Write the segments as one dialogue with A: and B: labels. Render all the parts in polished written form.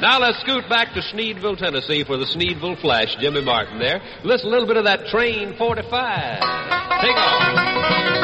A: Now let's scoot back to Sneedville, Tennessee for the Sneedville Flash. Jimmy Martin there. Listen a little bit of that Train 45. Take off.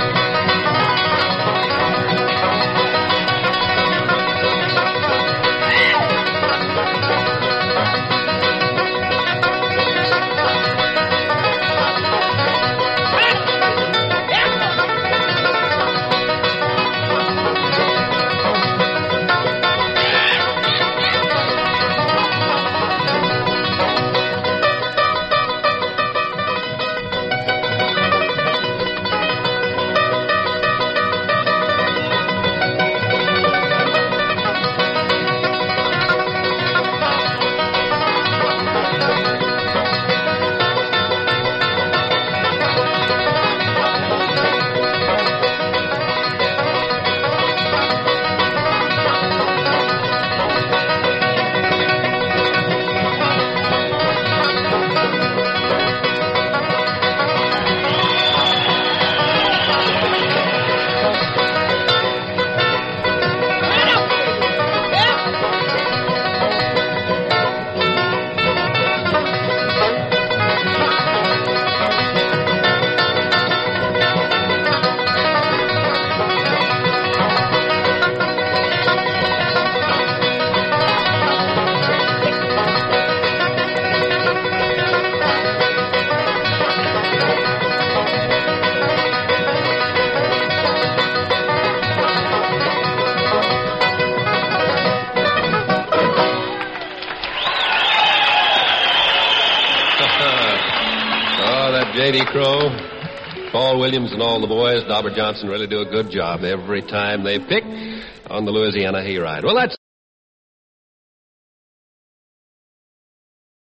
A: J.D. Crowe, Paul Williams, and all the boys, Dauber Johnson, really do a good job every time they pick on the Louisiana Hayride. Well, that's